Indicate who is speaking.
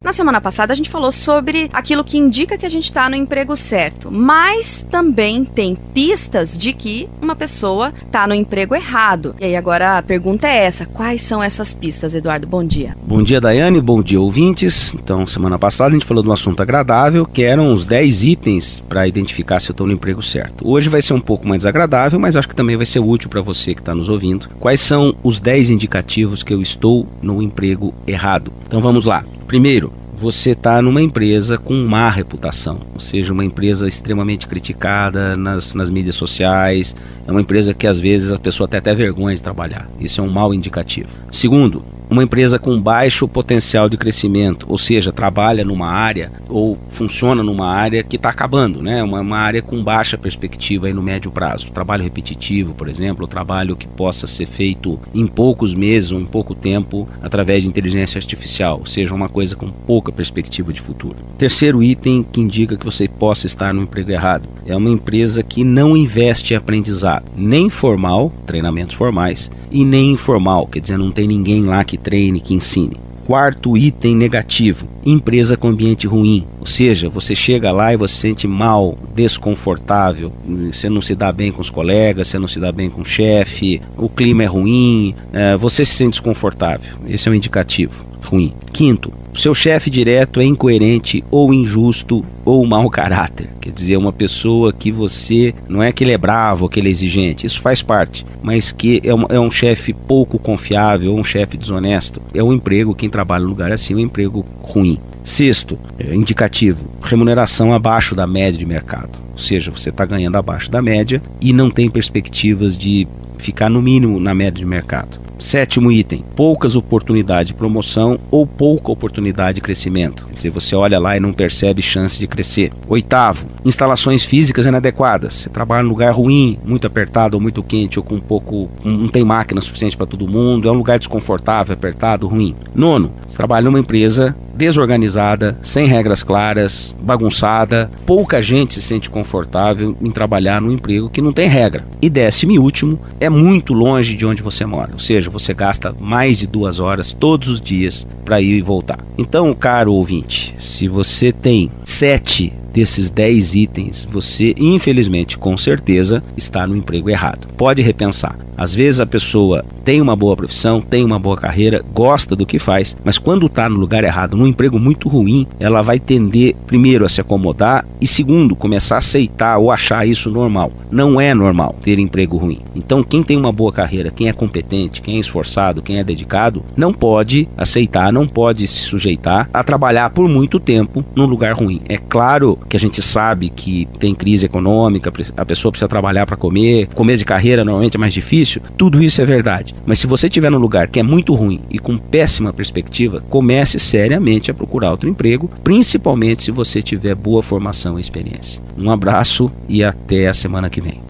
Speaker 1: Na semana passada a gente falou sobre aquilo que indica que a gente está no emprego certo, mas também tem pistas de que uma pessoa está no emprego errado. E aí agora a pergunta é essa: quais são essas pistas, Eduardo? Bom dia.
Speaker 2: Bom dia, Daiane, bom dia, ouvintes. Então, semana passada a gente falou de um assunto agradável, que eram os 10 itens para identificar se eu estou no emprego certo. Hoje vai ser um pouco mais agradável, mas acho que também vai ser útil para você que está nos ouvindo. Quais são os 10 indicativos que eu estou no emprego errado? Então vamos lá. Primeiro, você está numa empresa com má reputação, ou seja, uma empresa extremamente criticada nas mídias sociais, é uma empresa que às vezes a pessoa tem até vergonha de trabalhar. Isso é um mau indicativo. Segundo, uma empresa com baixo potencial de crescimento, ou seja, trabalha numa área ou funciona numa área que está acabando, né? Uma área com baixa perspectiva aí no médio prazo. Trabalho repetitivo, por exemplo, trabalho que possa ser feito em poucos meses ou em pouco tempo através de inteligência artificial, ou seja, uma coisa com pouca perspectiva de futuro. Terceiro item que indica que você possa estar no emprego errado é uma empresa que não investe em aprendizado, nem formal, treinamentos formais, e nem informal, quer dizer, não tem ninguém lá que treine, que ensine. Quarto item negativo, empresa com ambiente ruim, ou seja, você chega lá e você se sente mal, desconfortável, você não se dá bem com os colegas, você não se dá bem com o chefe, o clima é ruim, você se sente desconfortável. Esse é um indicativo ruim. Quinto, o seu chefe direto é incoerente ou injusto ou mau caráter. Quer dizer, uma pessoa que você, não é que ele é bravo, que ele é exigente, isso faz parte, mas que é um chefe pouco confiável, ou um chefe desonesto. É um emprego, quem trabalha no lugar assim, é um emprego ruim. Sexto, indicativo, remuneração abaixo da média de mercado. Ou seja, você está ganhando abaixo da média e não tem perspectivas de ficar no mínimo na média de mercado. Sétimo item, poucas oportunidades de promoção ou pouca oportunidade de crescimento. Quer dizer, você olha lá e não percebe chance de crescer. Oitavo, instalações físicas inadequadas. Você trabalha num lugar ruim, muito apertado ou muito quente, ou com não tem máquina suficiente para todo mundo, é um lugar desconfortável, apertado, ruim. Nono, você trabalha numa empresa desorganizada, sem regras claras, bagunçada, pouca gente se sente confortável em trabalhar num emprego que não tem regra. E décimo e último, é muito longe de onde você mora, ou seja, você gasta mais de 2 horas todos os dias para ir e voltar. Então, caro ouvinte, se você tem 7 desses 10 itens, você, infelizmente, com certeza, está no emprego errado. Pode repensar. Às vezes a pessoa tem uma boa profissão, tem uma boa carreira, gosta do que faz, mas quando está no lugar errado, num emprego muito ruim, ela vai tender, primeiro, a se acomodar e, segundo, começar a aceitar ou achar isso normal. Não é normal ter emprego ruim. Então, quem tem uma boa carreira, quem é competente, quem é esforçado, quem é dedicado, não pode aceitar, não pode se sujeitar a trabalhar por muito tempo num lugar ruim. É claro que a gente sabe que tem crise econômica, a pessoa precisa trabalhar para comer, começo de carreira normalmente é mais difícil, tudo isso é verdade. Mas se você estiver num lugar que é muito ruim e com péssima perspectiva, comece seriamente a procurar outro emprego, principalmente se você tiver boa formação e experiência. Um abraço e até a semana que vem.